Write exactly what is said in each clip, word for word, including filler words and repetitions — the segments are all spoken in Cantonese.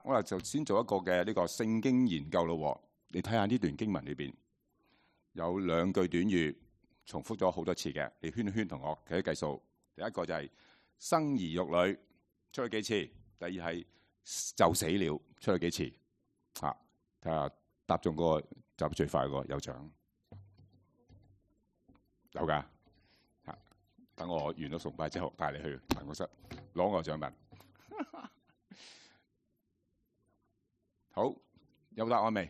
我哋就先做一個嘅呢個聖經研究咯。你睇下呢段經文裏邊有兩句短語重複咗好多次嘅，你圈一圈同我計一計數。第一個就係生兒育女，出咗幾次？第二係就死了，出咗幾次？啊，睇下答中嗰個答最快嗰個有獎，有㗎。啊，等我完咗崇拜之後帶你去辦公室攞我獎品。好，有答案未？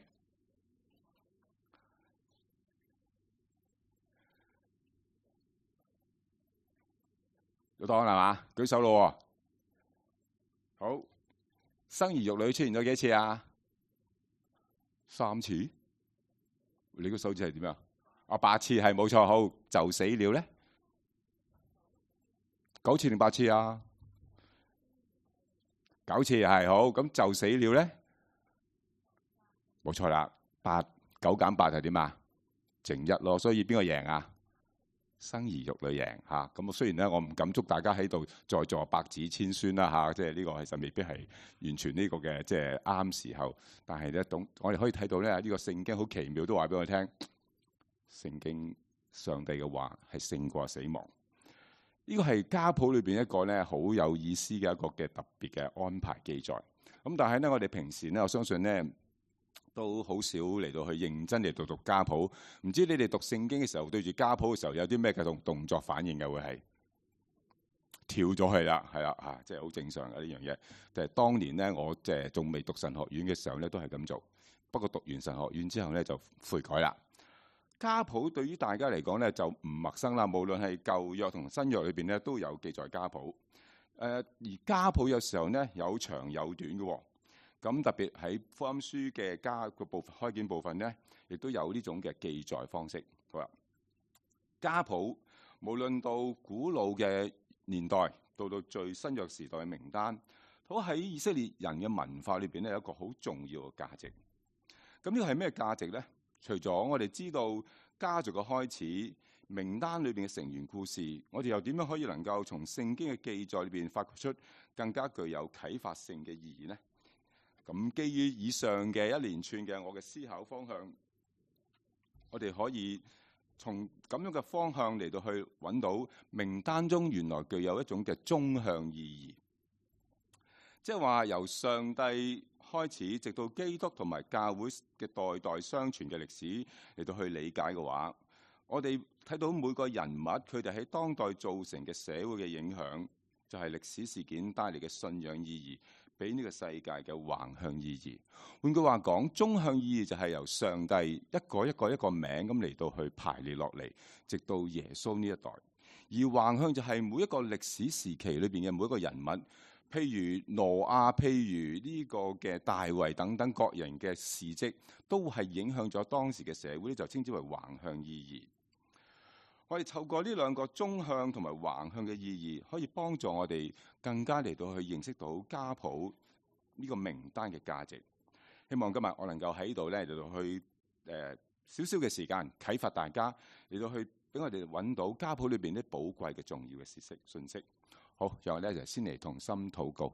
有答案係嘛？舉手咯。好，生兒育女出現咗幾次啊？三次。你個手指係點啊？啊，八次係冇錯。好，就死了咧？九次定八次啊？九次係好。咁就死了咧？冇錯啦，八九減八係點啊？剩一咯。所以邊個贏啊？生兒育女贏嚇。咁、啊、雖然咧，我唔敢祝大家喺度在座百子千孫啦嚇，即係呢個其實未必係完全呢個嘅即係啱時候。但係咧，懂我哋可以睇到咧，呢、這個聖經好奇妙，都話俾我聽，聖經上帝嘅話係勝過死亡。呢、這個係家譜裏邊一個咧好有意思嘅一個嘅特別嘅安排記載。咁但係咧，我哋平時咧，我相信咧，都好少嚟到去認真嚟到讀家譜。唔知你哋讀聖經嘅時候，對住家譜嘅時候有啲咩嘅動動作反應嘅？會係跳咗去啦，係啦啊，即係好正常嘅呢樣嘢。就係當年咧，我即係仲未讀神學院嘅時候咧，都係咁做。不過讀完神學院之後咧，就悔改啦。家譜對於大家嚟講咧就唔陌生啦。無論係舊約同新約裏邊咧都有記載家譜。誒、呃、而家譜有時候咧有長有短嘅、哦。咁特別喺福音書嘅家個部分開卷部分咧，亦都有呢種嘅記載方式。好啦，家譜無論到古老嘅年代，到到最新約時代嘅名單，都喺以色列人嘅文化裏邊咧有一個好重要嘅價值。咁呢個係咩價值咧？除咗我哋知道家族嘅開始、名單裏邊嘅成員故事，我哋又點樣可以能夠從聖經嘅記載裏邊發掘出更加具有啟發性嘅意義呢？咁基於以上嘅一連串嘅我嘅思考方向，我哋可以從咁樣嘅方向嚟到去揾到名單中原來具有一種嘅縱向意義，即係話由上帝開始，直到基督同埋教會嘅代代相傳嘅歷史嚟到去理解嘅話，我哋睇到每個人物佢哋喺當代造成嘅社會嘅影響，就係歷史事件帶嚟嘅信仰意義，俾呢個世界嘅橫向意義。換句話講，縱向意義就係由上帝一個一個一個名咁嚟到去排列落嚟，直到耶穌呢一代。而橫向就係每一個歷史時期裏邊嘅每一個人物，譬如挪亞，譬如呢個嘅大衛等等各人嘅事蹟，都係影響咗當時嘅社會，就稱之為橫向意義。我哋透過呢兩個縱向同埋橫向嘅意義，可以幫助我哋更加嚟到去認識到家譜呢個名單嘅價值。希望今日我能夠喺度咧嚟到去誒少少嘅時間啟發大家，嚟到去俾我哋揾到家譜裏邊啲寶貴嘅重要嘅事息信息。好，然後咧就先嚟同心禱告。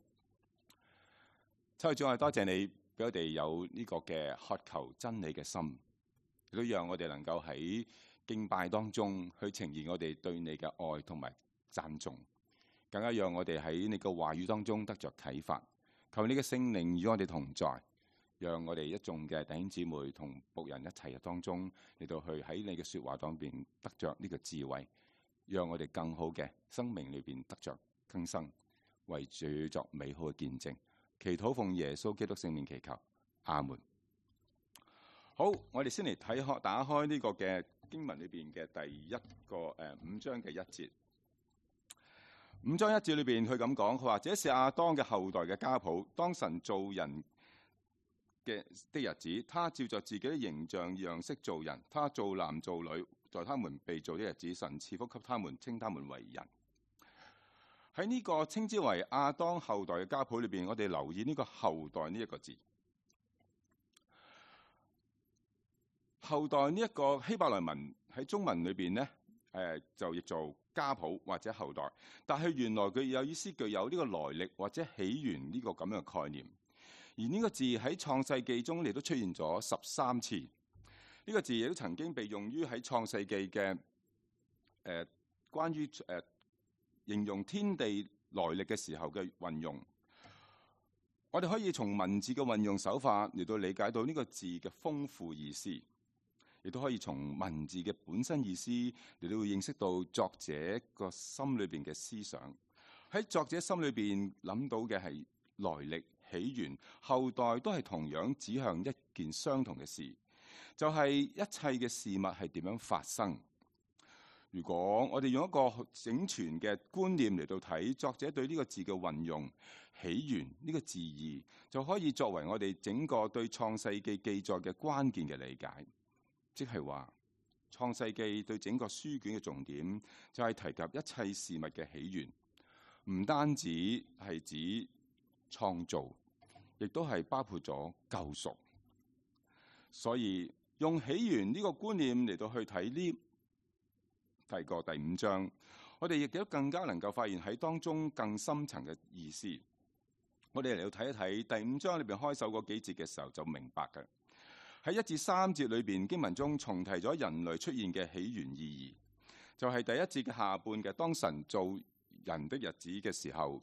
親愛的主，我哋多謝你俾我哋有呢個嘅渴求真理嘅心，亦都讓我哋能夠喺敬拜當中去呈現我哋對你嘅愛同埋讚頌，更加讓我哋喺你嘅話語當中得着啟發。求你嘅聖靈與我哋同在，讓我哋一眾嘅弟兄姊妹同僕人一齊嘅當中嚟到去喺你嘅說話當邊得着呢個智慧，讓我哋更好嘅生命裏邊得着更生，為主作美好嘅見證。祈禱奉耶穌基督聖名祈求，阿門。好，我哋先嚟睇開打開呢個嘅經文裏邊嘅第一個誒、呃、五章嘅一節。五章一節裏邊佢咁講，佢話：這是亞當嘅後代嘅家譜。當神造人嘅的日子，他照着自己的形象樣式造人，他造男造女，在他們被造的日子，神賜福給他們，稱他們為人。喺呢個稱之為亞當後代嘅家譜裏邊，我哋留意呢個後代呢一個字。後代呢一個希伯來文喺中文裏邊咧，誒、呃、就譯做家譜或者後代，但係原來佢有意思，具有呢個來歷或者起源呢個咁樣嘅概念。 而呢個字喺創世記中亦都出現咗十三次。呢、這個字亦都曾經被用於喺創世記嘅誒、呃、關於誒、呃、形容天地來歷嘅時候嘅運用。我哋可以從文字嘅運用手法嚟到理解到呢個字嘅豐富意思，亦都可以從文字嘅本身意思嚟到認識到作者個心裏邊嘅思想。喺作者心裏邊諗到嘅係來歷、起源、後代，都係同樣指向一件相同嘅事，就係、是、一切嘅事物係點樣發生。如果我哋用一個整全嘅觀念嚟到睇作者對呢個字嘅運用，起源呢個字義就可以作為我哋整個對創世記記載嘅關鍵嘅理解。即係話創世記對整個書卷嘅重點就係提及一切事物嘅起源，唔單止係指創造，亦都係包括咗救贖。所以用起源呢個觀念嚟到去睇呢提過第五章，我哋亦都更加能夠發現喺當中更深層嘅意思。我哋嚟到睇一睇第五章裏邊開首嗰幾節嘅時候就明白嘅。喺一至三節裏邊經文中重提咗人類出現嘅起源意義，就係、是、第一節嘅下半嘅當神造人的日子嘅時候，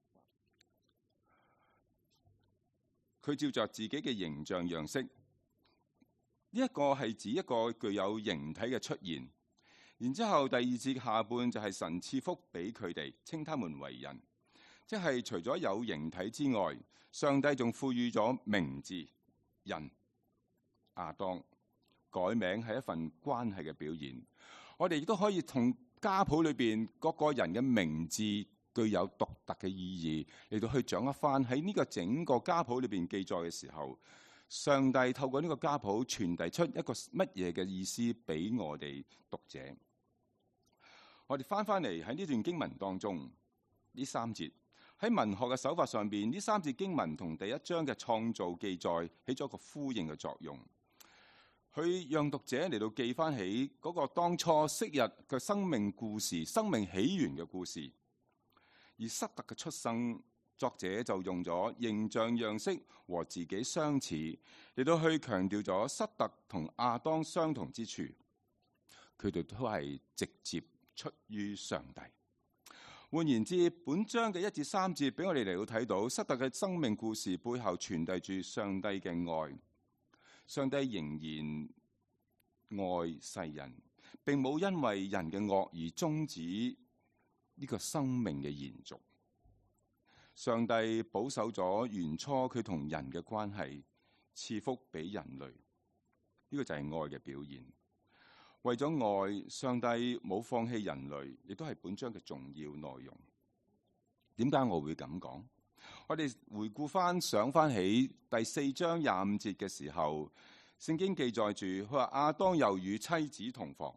佢照着自己嘅形象樣式，呢、這、一個係指一個具有形體嘅出現。然之後第二節下半就係神賜福俾佢哋，稱他們為人，即係除咗有形體之外，上帝仲賦予咗名字人亞當，改名係一份關係嘅表現。我哋亦都可以從家譜裏邊各個人嘅名字具有獨特嘅意義嚟到去掌握翻喺呢個整個家譜裏邊記載嘅時候，上帝透過呢個家譜傳遞出一個乜嘢嘅意思俾我哋讀者。我哋翻翻嚟喺呢段經文當中，呢三節喺文學嘅手法上邊，呢三節經文同第一章嘅創造記載起咗一個呼應嘅作用，佢讓讀者嚟到記翻起嗰個當初昔日嘅生命故事、生命起源嘅故事。而塞特嘅出生，作者就用咗形象樣式和自己相似嚟到去強調咗塞特同亞當相同之處，佢哋都係直接出於上帝。換言之，本章嘅一至三節俾我哋嚟到睇到塞特嘅生命故事背後傳遞住上帝嘅愛。上帝仍然愛世人，並冇因為人嘅惡而終止呢個生命嘅延續。上帝保守咗原初佢同人嘅關係，賜福俾人類。呢、這個就係愛嘅表現。為咗愛，上帝冇放棄人類，亦都係本章嘅重要內容。點解我會咁講？我哋回顧翻想翻起第四章廿五節嘅時候，聖經記載住佢話亞當又與妻子同房，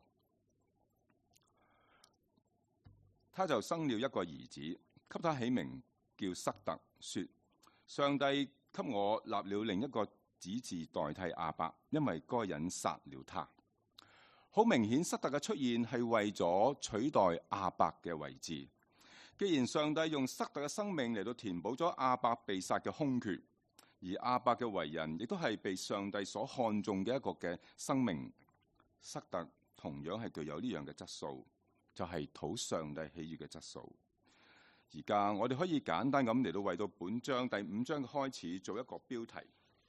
他就生了一個兒子，給他起名叫塞特，說上帝給我立了另一個子嗣代替亞伯，因為該人殺了他。好明顯，塞特嘅出現係為咗取代亞伯嘅位置。既然上帝用塞特嘅生命嚟到填補咗亞伯被殺嘅空缺，而亞伯嘅為人亦都係被上帝所看重嘅一個嘅生命，塞特同樣係具有呢樣嘅質素，就係、是、討上帝喜悅嘅質素。而家我哋可以簡單咁嚟到為到本章第五章嘅開始做一個標題。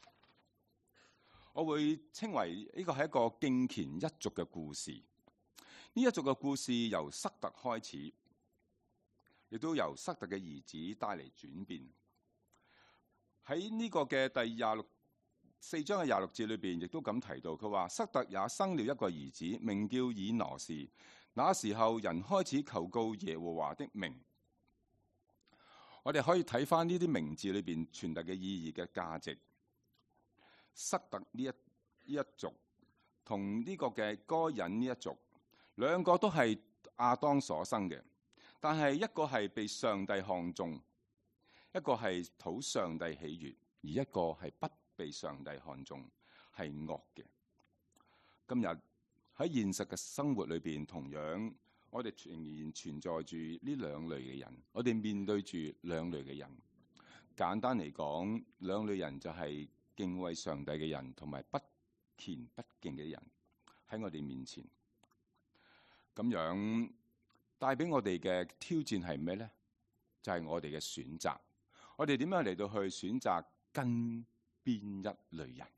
我會稱為呢個係一個敬虔一族嘅故事。呢一族嘅故事由塞特開始，亦都由塞特嘅兒子帶嚟轉變。喺呢個嘅第廿六四章嘅廿六節裏邊，亦都咁提到，佢話塞特也生了一個兒子，名叫以挪士。那時候人開始求告耶和華的名。我哋可以睇翻呢啲名字裏邊傳遞嘅意義嘅價值。塞特呢一呢一族同呢個嘅該隱呢一族，兩個都係亞當所生嘅，但係一個係被上帝看中，一個係討上帝喜悅，而一個係不被上帝看中，係惡嘅。今日喺現實嘅生活裏邊，同樣我哋仍然存在住呢兩類嘅人，我哋面對住兩類嘅人。 簡單嚟講，兩類人就係敬畏上帝嘅人同埋不虔不敬嘅人喺我哋面前。咁樣帶俾我哋嘅挑戰係咩呢？就係我哋嘅選擇。我哋點樣嚟到去選擇跟邊一類人？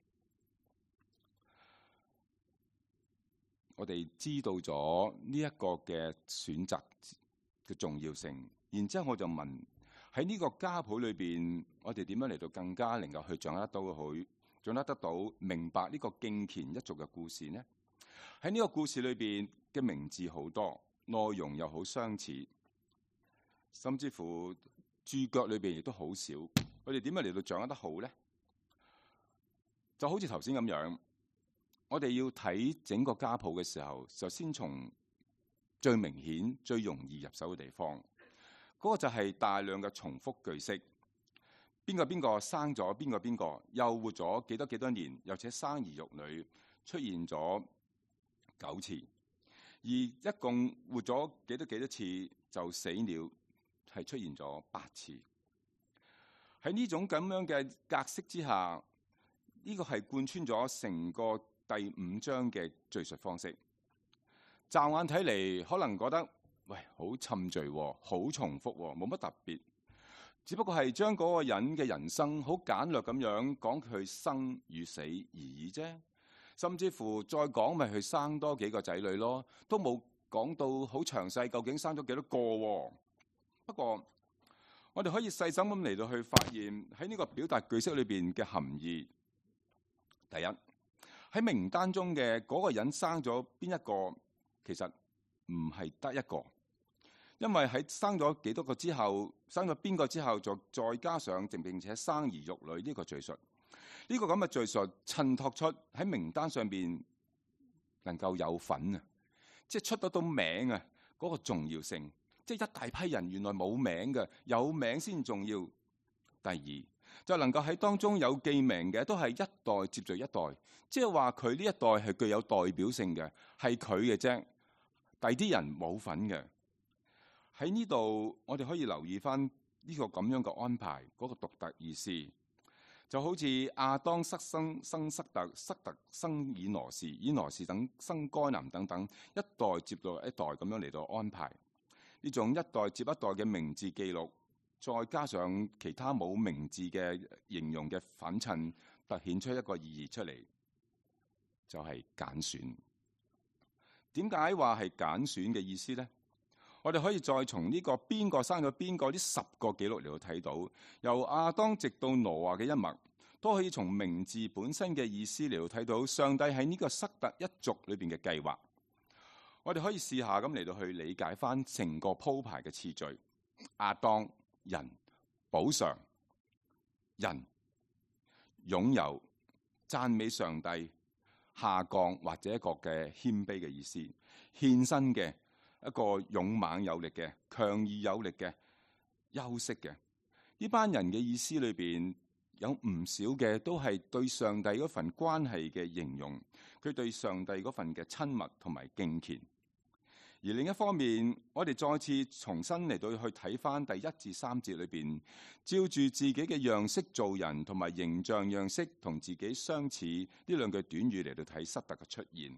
我哋知道咗呢一個嘅選擇嘅重要性，然之後我就問，喺呢個家譜裏邊，我哋點樣嚟到更加能夠去掌握到佢，掌握得到明白呢個敬虔一族嘅故事呢？喺呢個故事裏邊嘅名字好多，內容又好相似，甚至乎注腳裏邊亦都好少。我哋點樣嚟到掌握得好呢？就好似頭先咁樣，我哋要睇整個家譜嘅時候，就先從最明顯、最容易入手嘅地方。嗰個就係大量嘅重複句式，邊個邊個生咗邊個邊個，又活咗幾多幾多年，又且生兒育女，出現咗九次，而一共活咗幾多幾多次就死了，係出現咗八次。喺呢種咁樣嘅格式之下，呢個係貫穿咗成個第五章嘅敘述方式。驟眼睇嚟，可能覺得喂，好沉醉，好重複，冇乜特別。只不過係將嗰個人嘅人生好簡略咁樣講佢生與死而已啫。甚至乎再講咪去生多幾個仔女咯，都冇講到好詳細，究竟生咗幾多個。不過我哋可以細心咁嚟到去發現喺呢個表達句式裏邊嘅含義。第一，喺名單中嘅嗰個人生咗邊一個，其實唔係得一個，因為喺生咗幾多個之後，生咗邊個之後，就再加上並且生兒育女呢個敘述。呢個咁嘅敘述襯托出喺名單上邊能夠有份啊，即係出得到名啊嗰個重要性。即係一大批人原來冇名嘅，有名先重要。第二，就能夠喺當中有記名嘅，都係一代接續一代，即係話佢呢一代係具有代表性嘅，係佢嘅啫，第啲人冇份嘅。喺呢度我哋可以留意翻呢個咁樣嘅安排，嗰個獨特意思。就好似亞當失生生塞特，塞特生以挪士，以挪士等生該南等等，一代接到一代咁樣嚟到安排。呢種一代接一代嘅名字記錄，再加上其他冇名字嘅形容嘅反襯，凸顯出一個意義出嚟，就係揀選。點解話係揀選嘅意思呢？我哋可以再從呢個邊個生咗邊個呢十個記錄嚟到睇到，由亞當直到挪亞嘅一脈，都可以從名字本身嘅意思嚟到睇到上帝喺呢個塞特一族裏邊嘅計劃。我哋可以試下咁嚟到去理解翻成個鋪排嘅次序：亞當人、補償人、擁有、讚美上帝、下降或者一個嘅謙卑嘅意思、獻身嘅。一個勇猛有力嘅、強而有力嘅、休息嘅，呢班人嘅意思裏邊有唔少嘅都係對上帝嗰份關係嘅形容，佢對上帝嗰份嘅親密同埋敬虔。而另一方面，我哋再次重新嚟到去睇翻第一至三節裏邊，照住自己嘅樣式做人，同埋形象樣式同自己相似呢兩句短語嚟到睇塞特嘅出現。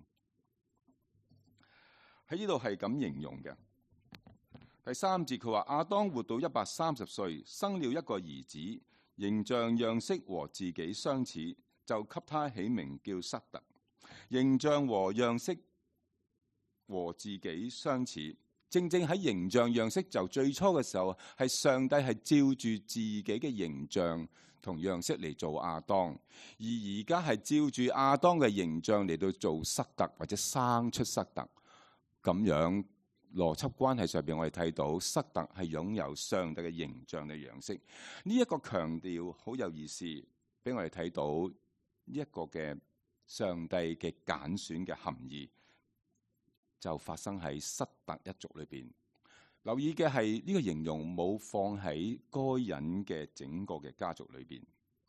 喺呢度係咁形容嘅。第三節佢話亞當活到一百三十歲，生了一個兒子，形象樣式和自己相似，就給他起名叫塞特。形象和樣式和自己相似，正正喺形象樣式就最初嘅時候係上帝係照住自己嘅形象同樣式嚟做亞當，而而家係照住亞當嘅形象嚟到做塞特或者生出塞特。咁樣邏輯關係上邊，我哋睇到塞特係擁有上帝嘅形象嘅樣式。呢一個強調好有意思，俾我哋睇到呢一個嘅上帝嘅揀選嘅含義，就發生喺塞特一族裏邊。留意嘅係呢個形容冇放喺該人嘅整個嘅家族裏邊。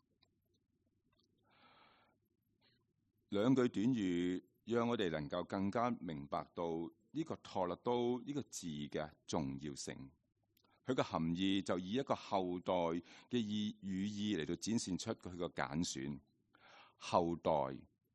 兩句短語讓我哋能夠更加明白到呢個托勒都呢個字嘅重要性。 佢嘅含義就以一個後代嘅意語意嚟到展現出佢個揀選。後代、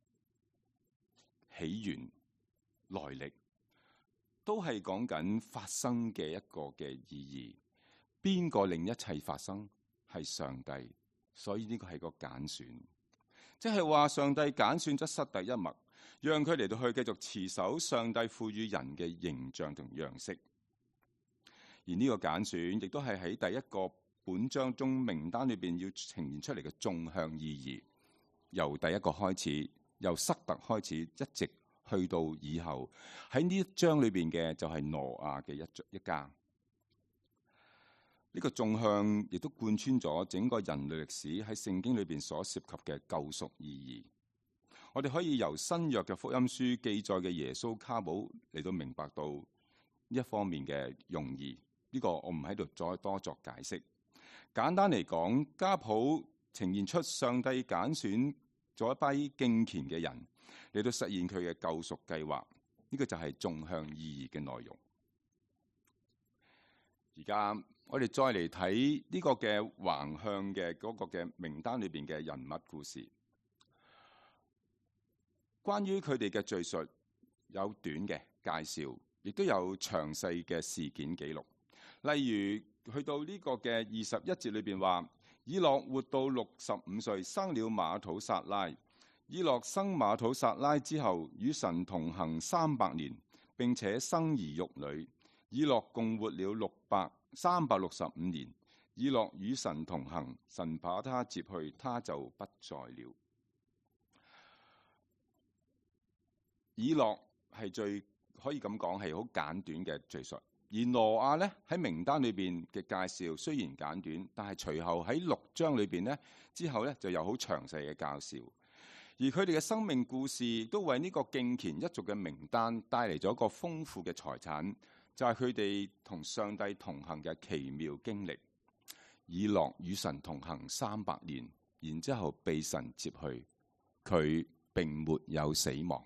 起源、來歷，都係講緊發生嘅一個嘅意義。邊個令一切發生？係上帝，所以呢個係個揀選，即係話上帝揀選咗失第一脈，讓佢嚟到去繼續持守上帝賦予人嘅形象同樣式。而呢個揀選亦都係喺第一個本章中名單裏邊要呈現出嚟嘅縱向意義，由第一個開始，由塞特開始，一直去到以後喺呢一章裏邊嘅就係挪亞嘅一一家。呢個縱向亦都貫穿咗整個人類歷史喺聖經裏邊所涉及嘅救贖意義。我哋可以由新約嘅福音書記載嘅耶穌卡寶嚟到明白到呢一方面嘅用意。呢個我唔喺度再多作解釋。簡單嚟講，家譜呈現出上帝揀選咗一批敬虔嘅人嚟到實現佢嘅救贖計劃。呢個就係縱向意義嘅內容。而家我哋再嚟睇呢個嘅橫向嘅嗰個嘅名單裏邊嘅人物故事。關於佢哋嘅敘述有短嘅介紹，亦都有詳細嘅事件記錄。例如去到呢個嘅二十一節裏邊話，以諾活到六十五歲，生了馬土撒拉。以諾生馬土撒拉之後，與神同行三百年，並且生兒育女。以諾共活了六百三百六十五年。以諾與神同行，神把他接去，他就不在了。以諾係最可以咁講係好簡短嘅敘述。而挪亞咧喺名單裏邊嘅介紹雖然簡短，但係隨後喺六章裏邊咧之後咧就有好詳細嘅介紹。而佢哋嘅生命故事都為呢個敬虔一族嘅名單帶嚟咗一個豐富嘅財產，就係佢哋同上帝同行嘅奇妙經歷。以諾與神同行三百年，然之後被神接去，佢並沒有死亡。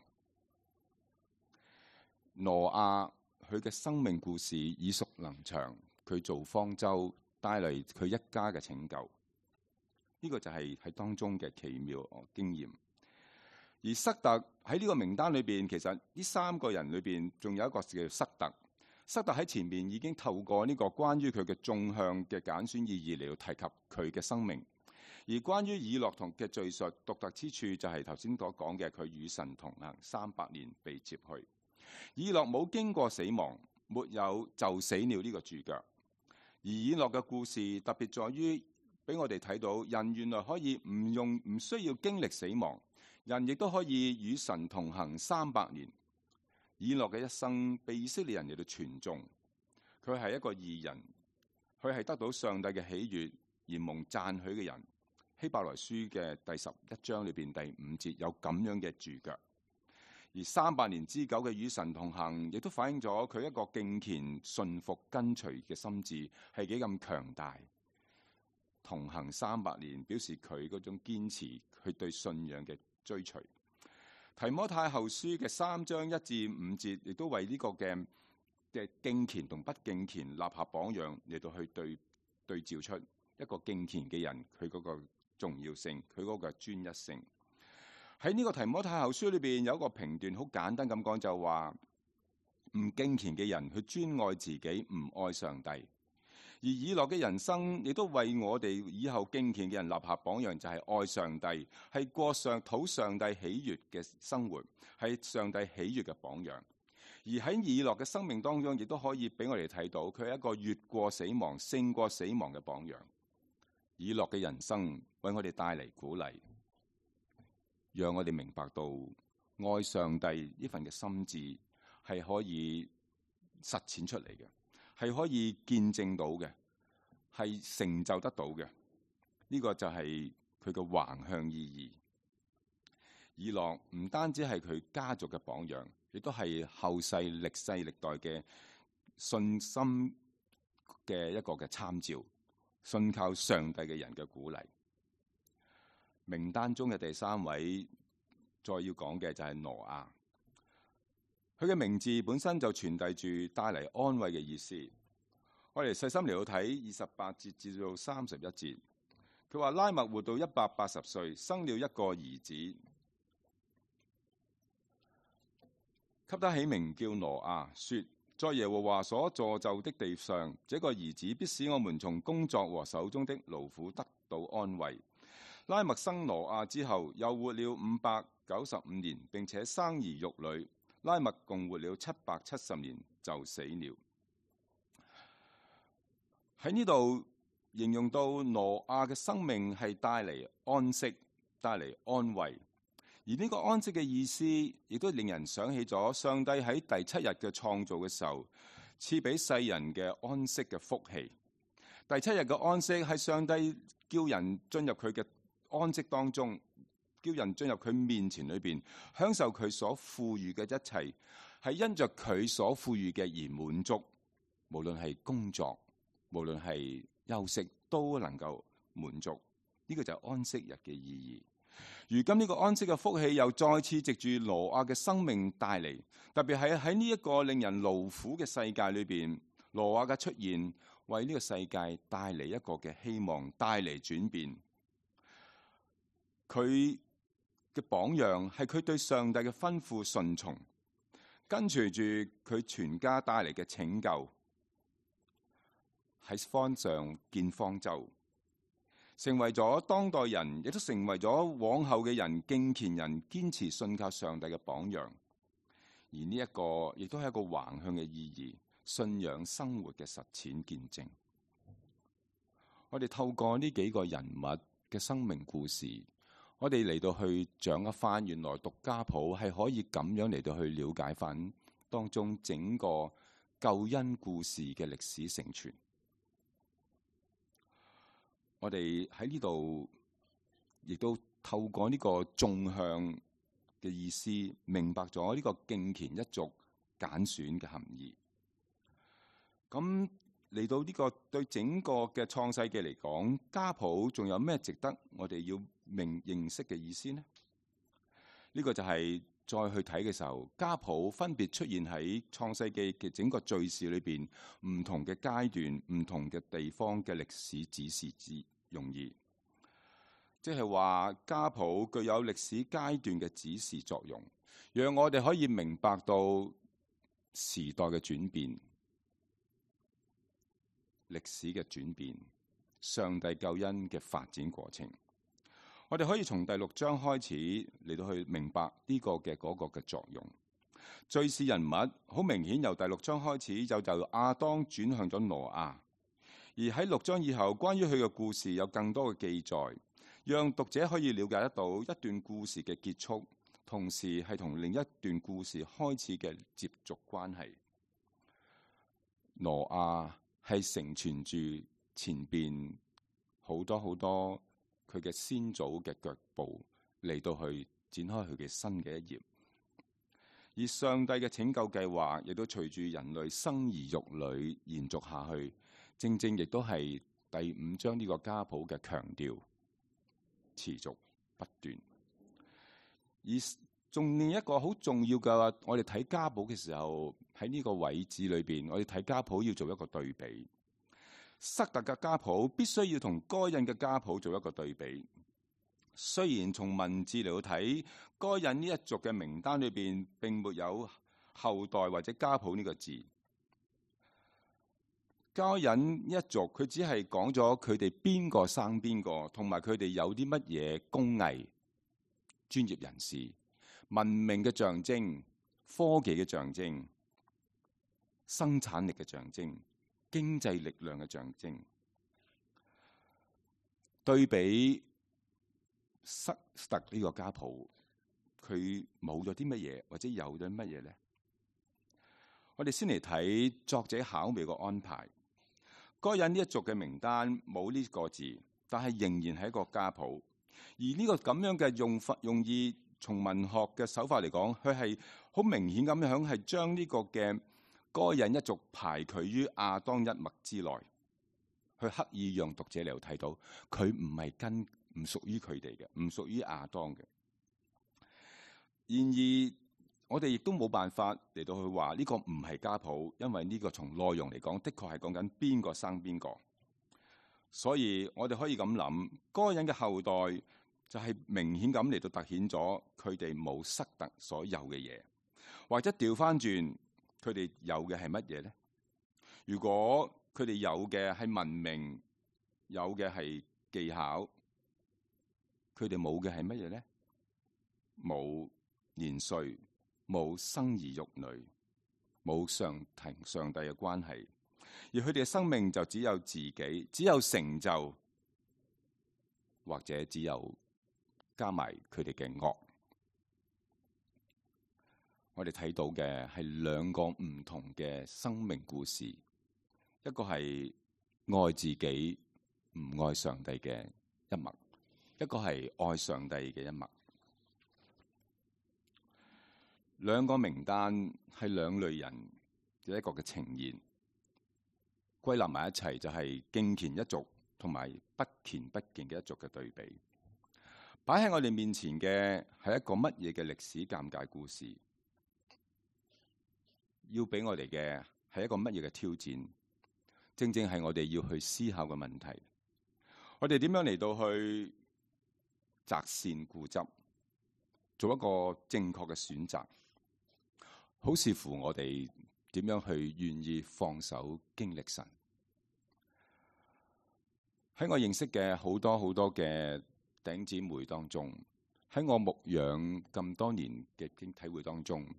挪亞佢嘅生命故事耳熟能詳，佢做方舟帶嚟佢一家嘅拯救，呢、這個就係喺當中嘅奇妙經驗。而塞特喺呢個名單裏邊，其實呢三個人裏邊仲有一個叫塞特。塞特喺前面已經透過呢個關於佢嘅縱向嘅揀選意義嚟到提及佢嘅生命。而關於以諾同嘅敘述獨特之處就係頭先所講嘅，佢與神同行三百年被接去。以諾冇經過死亡，沒有就死了呢個註腳。而以諾嘅故事特別在於俾我哋睇到，人原來可以唔用唔需要經歷死亡，人亦都可以與神同行三百年。以諾嘅一生被以色列人嚟到傳頌，佢係一個義人，佢係得到上帝嘅喜悅而蒙讚許嘅人。希伯來書嘅第十一章裏邊第五節有咁樣嘅註腳。而三百年之久嘅與神同行，亦都反映咗佢一個敬虔、信服、跟隨嘅心智係幾咁強大。同行三百年，表示佢嗰種堅持，佢對信仰嘅追隨。提摩太後書嘅三章一至五節，亦都為呢個嘅嘅敬虔同不敬虔立下榜樣，嚟到去對對照出一個敬虔嘅人佢嗰個重要性，佢嗰個專一性。喺呢個提摩太後書裏邊有一個評斷，好簡單咁講，就話唔敬虔嘅人佢專愛自己，唔愛上帝。而以諾嘅人生亦都為我哋以後敬虔嘅人立下榜樣，就係愛上帝，係過上討上帝喜悅嘅生活，係上帝喜悅嘅榜樣。而喺以諾嘅生命當中，亦都可以俾我哋睇到佢係一個越過死亡、勝過死亡嘅榜樣。以諾嘅人生為我哋帶嚟鼓勵，讓我哋明白到愛上帝呢份嘅心志係可以實踐出嚟嘅，係可以見證到嘅，係成就得到嘅。呢、這個就係佢嘅橫向意義。以諾唔單止係佢家族嘅榜樣，亦都係後世歷世歷代嘅信心嘅一個嘅參照，信靠上帝嘅人嘅鼓勵。名單中嘅第三位，再要講嘅就係挪亞。佢嘅名字本身就傳遞住帶嚟安慰嘅意思。 我哋細心嚟到睇二十八節至到三十一節，佢話拉麥活到一百八十歲，生了一個兒子，給他起名叫挪亞，說：在耶和華所造就的地上，這個兒子必使我們從工作和手中的勞苦得到安慰。拉麥生挪亞之後，又活了五百九十五年，並且生兒育女。拉麥共活了七百七十年，就死了。喺呢度形容到挪亞嘅生命係帶嚟安息，帶嚟安慰。而呢個安息嘅意思，亦都令人想起咗上帝喺第七日嘅創造嘅時候，賜俾世人嘅安息嘅福氣。第七日嘅安息係上帝叫人進入佢嘅安息當中，叫人進入佢面前裏邊，享受佢所賦予嘅一切，係因着佢所賦予嘅而滿足。無論係工作，無論係休息，都能夠滿足。呢、這個就係安息日嘅意義。如今呢個安息嘅福氣又再次藉住挪亞嘅生命帶嚟，特別係喺呢一個令人勞苦嘅世界裏邊，挪亞嘅出現為呢個世界帶嚟一個嘅希望，帶嚟轉變。佢嘅榜樣係佢對上帝嘅吩咐順從，跟隨住佢全家帶嚟嘅拯救，喺方上建方舟，成為咗當代人，亦都成為咗往後嘅人敬虔人堅持信靠上帝嘅榜樣。而呢一個亦都係一個橫向嘅意義，信仰生活嘅實踐見證。我哋透過呢幾個人物嘅生命故事，我哋嚟到去掌握翻，原來讀家譜係可以咁樣嚟到去了解翻當中整個救恩故事嘅歷史承傳。我哋喺呢度亦都透過呢個縱向嘅意思，明白咗呢個敬虔一族揀選嘅含義。咁嚟到呢個對整個嘅創世記嚟講，家譜仲有咩值得我哋要明認識嘅意思呢？呢個就係再去睇嘅時候，家譜分別出現喺創世記嘅整個敘事裏邊，唔同嘅階段、唔同嘅地方嘅歷史指示之用意，即係話家譜具有歷史階段嘅指示作用，讓我哋可以明白到時代嘅轉變、歷史嘅轉變、上帝救恩嘅發展過程。我哋可以從第六章開始嚟到去明白呢個嘅嗰個嘅作用。敘事人物好明顯由第六章開始就由亞當轉向咗挪亞，而喺六章以後關於佢嘅故事有更多嘅記載，讓讀者可以了解得到一段故事嘅結束，同時係同另一段故事開始嘅接續關係。挪亞係承傳住前邊好多好多佢嘅先祖嘅腳步嚟到去展開佢嘅新嘅一頁，而上帝嘅拯救計劃亦都隨住人類生兒育女延續下去，正正亦都係第五章呢個家譜嘅強調，持續不斷。而仲另一個好重要嘅，我哋睇家譜嘅時候，喺呢個位置裏邊，我哋睇家譜要做一個對比。塞特嘅家譜必須要同該隱嘅家譜做一個對比。雖然從文字嚟到睇，該隱呢一族嘅名單裏邊並沒有後代或者家譜呢個字。該隱一族佢只係講咗佢哋邊個生邊個，同埋佢哋有啲乜嘢工藝、專業人士、文明嘅象徵、科技嘅象徵、生產力嘅象徵、經濟力量嘅象徵。對比塞特呢個家譜，佢冇咗啲乜嘢，或者有咗乜嘢呢？我哋先嚟睇作者巧妙嘅安排。該隱呢一族嘅名單冇呢個字，但係仍然係一個家譜。而呢個咁樣嘅用法用意，從文學嘅手法嚟講，佢係好明顯咁樣係將呢個嘅該隱一族排拒於亞當一脈之內，去刻意讓讀者嚟睇到佢唔係跟唔屬於佢哋嘅，唔屬於亞當嘅。然而我哋亦都冇辦法嚟到去話呢個唔係家譜，因為呢個從內容嚟講，的確係講緊邊個生邊個。所以我哋可以咁諗，該人嘅後代就係明顯咁嚟到凸顯咗佢哋冇塞特所有嘅嘢，或者調翻轉，佢哋有嘅係乜嘢咧？如果佢哋有嘅係文明，有嘅係技巧，佢哋冇嘅係乜嘢咧？冇年歲，冇生兒育女，冇上庭上帝嘅關係，而佢哋嘅生命就只有自己，只有成就，或者只有加埋佢哋嘅惡。我哋睇到嘅係兩個唔同嘅生命故事，一個係愛自己唔愛上帝嘅一幕，一個係愛上帝嘅一幕。兩個名單係兩類人嘅一個嘅呈現，歸納埋一齊就係敬虔一族同埋不虔不敬嘅一族嘅對比。擺喺我哋面前嘅係一個乜嘢嘅歷史尷尬故事？要俾我哋嘅係一個乜嘢嘅挑戰？正正係我哋要去思考嘅問題。我哋點樣嚟到去擇善固執，做一個正確嘅選擇？好視乎我哋點樣去願意放手經歷神。喺我認識嘅好多好多嘅弟兄姊妹當中，喺我牧養咁多年嘅經體會當中，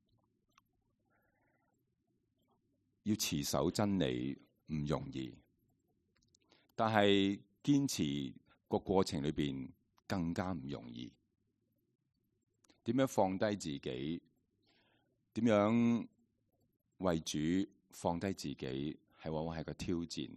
要持守真理唔容易，但係堅持個過程裏邊更加唔容易。點樣放低自己？點樣為主放低自己，係往往係個挑戰。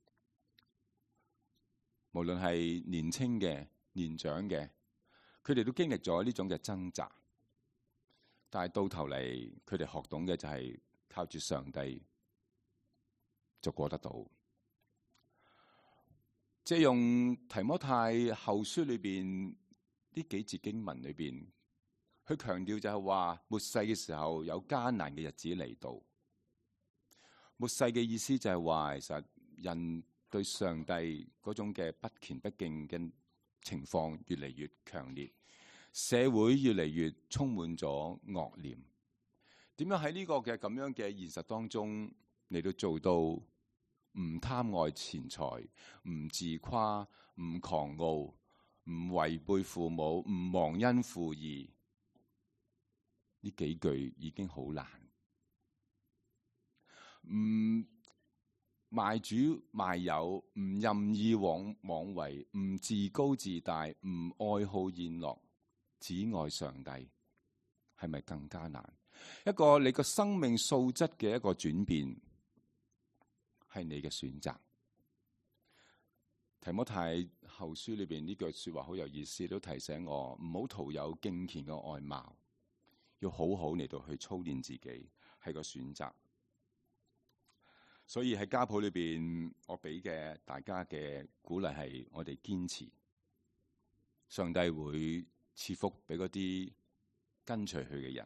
無論係年輕嘅、年長嘅，佢哋都經歷咗呢種嘅掙扎。但係到頭嚟，佢哋學懂嘅就係靠住上帝就過得到。即係用提摩太後書裏邊呢幾節經文裏邊。佢強調就係話末世嘅時候有艱難嘅日子嚟到。末世嘅意思就係話，其實人對上帝嗰種嘅不虔不敬嘅情況越嚟越強烈，社會越嚟越充滿咗惡念。點樣喺呢個嘅咁樣嘅現實當中嚟到做到唔貪愛錢財、唔自誇、唔狂傲、唔違背父母、唔忘恩負義？呢幾句已經好難，唔賣主賣友，唔任意妄妄為，唔自高自大，唔愛好宴樂，只愛上帝，係咪更加難？一個你個生命素質嘅一個轉變，係你嘅選擇。提摩太後書裏邊呢句說話好有意思，都提醒我唔好徒有敬虔嘅外貌。要好好嚟到去操練自己，係個選擇。所以喺家譜裏邊，我俾嘅大家嘅鼓勵係，我哋堅持，上帝會賜福俾嗰啲跟隨佢嘅人。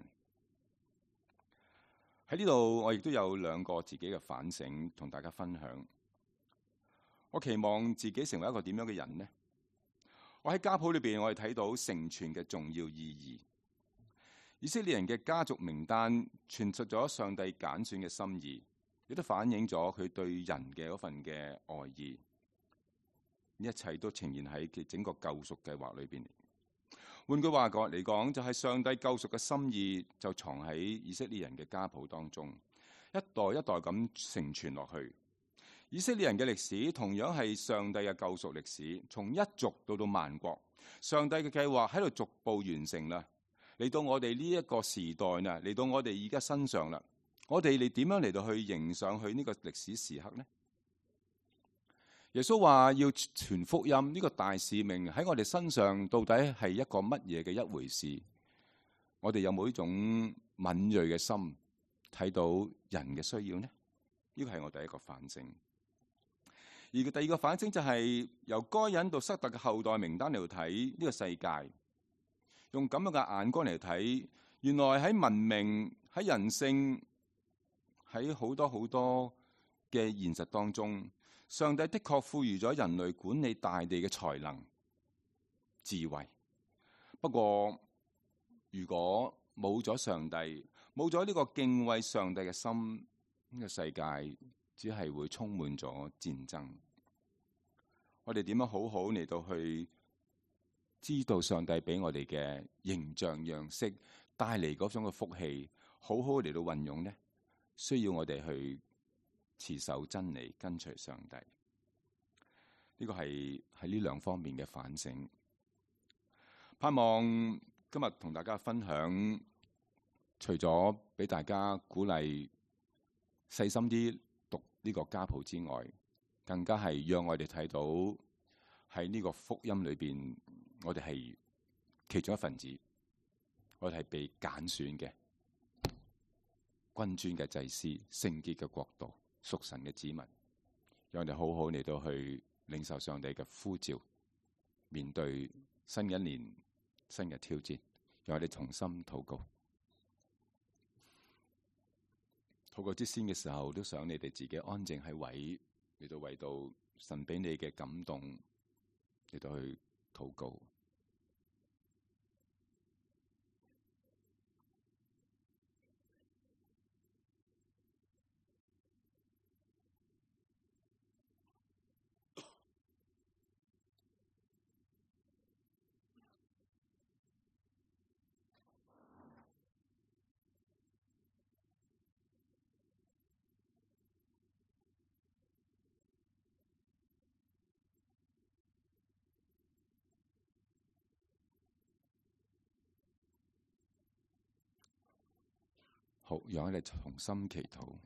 喺呢度，我亦都有兩個自己嘅反省，同大家分享。我期望自己成為一個點樣嘅人呢？我喺家譜裏邊，我哋睇到成全嘅重要意義。以色列人嘅家族名單傳述咗上帝揀選嘅心意，亦都反映咗佢對人嘅嗰份嘅愛意。呢一切都呈現喺佢整個救贖計劃裏邊。換句話講嚟講，就係上帝救贖嘅心意就藏喺以色列人嘅家譜當中，一代一代咁承傳落去。以色列人嘅歷史同樣係上帝嘅救贖歷史，從一族到到萬國，上帝嘅計劃喺度逐步完成啦。嚟到我哋呢一個時代呢，嚟到我哋而家身上啦，我哋你點樣嚟到去迎上去呢個歷史時刻呢？耶穌話要傳福音，呢個大使命喺我哋身上到底係一個乜嘢嘅一回事？我哋有冇呢種敏銳嘅心睇到人嘅需要呢？呢個係我第一個反省。而第二個反省就係由該隱到塞特嘅後代名單嚟睇呢個世界。用咁樣嘅眼光嚟睇， 原來喺文明、喺人性、喺好多好多嘅現實當中，上帝的確賦予咗人類管理大地嘅才能、智慧。不過，如果冇咗上帝，冇咗呢個敬畏上帝嘅心，呢個世界只係會充滿咗戰爭。我哋點樣好好嚟到去知道上帝俾我哋嘅形象樣式帶嚟嗰種嘅福氣，好好嚟到運用呢？需要我哋去持守真理，跟隨上帝。呢個係喺呢兩方面嘅反省。盼望今日同大家分享，除咗俾大家鼓勵細心啲讀呢個家譜之外，更加係讓我哋睇到喺呢個福音裏邊，我哋係其中一份子，我哋係被揀選嘅君尊嘅祭司、聖潔嘅國度、屬神嘅子民，讓我哋好好嚟到去領受上帝嘅呼召，面對新一年新嘅挑戰，讓我哋同心禱告。禱告之先嘅時候，都想你哋自己安靜喺位，嚟到為到神俾你嘅感動嚟到去禱告。好，讓我哋同心祈禱。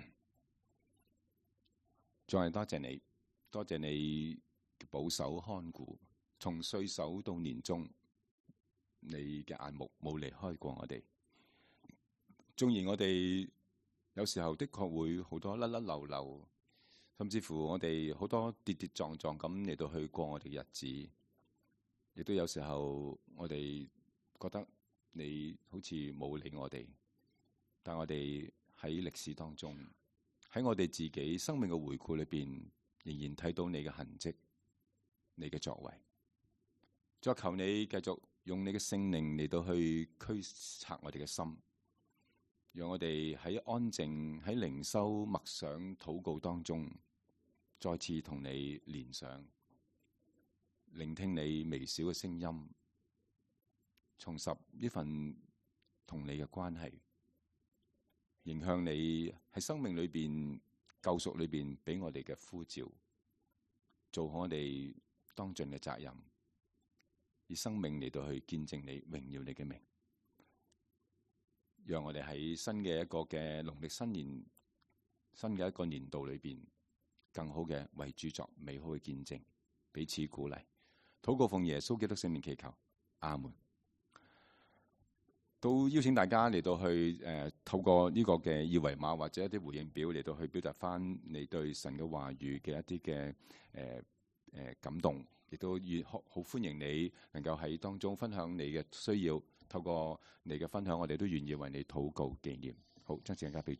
再多謝你，多謝你保守看顧，從歲首到年終，你嘅眼目冇離開過我哋。縱然我哋有時候的確會好多甩甩漏漏，甚至乎我哋好多跌跌撞撞咁嚟到去過我哋嘅日子，亦都有時候我哋覺得你好似冇理我哋。但我哋喺歷史當中，喺我哋自己生命嘅回顧裏邊，仍然睇到你嘅痕跡，你嘅作為。再求你繼續用你嘅聖靈嚟到去驅策我哋嘅心，讓我哋喺安靜、喺靈修、默想、禱告當中，再次同你連上，聆聽你微小嘅聲音，重拾呢份同你嘅關係。迎向你喺生命裏邊、救贖裏邊俾我哋嘅呼召，做好我哋當盡嘅責任，以生命嚟到去見證你、榮耀你嘅名。讓我哋喺新嘅一個嘅農曆新年、新嘅一個年度裏邊，更好嘅為主作美好嘅見證，彼此鼓勵。禱告奉耶穌基督聖名祈求，阿門。都邀請大家嚟到去誒、呃，透過呢個嘅二維碼或者一啲回應表嚟到去表達翻你對神嘅話語嘅一啲嘅誒誒感動，亦都願好好歡迎你能夠喺當中分享你嘅需要，透過你嘅分享，我哋都願意為你禱告紀念。好，將時間交俾。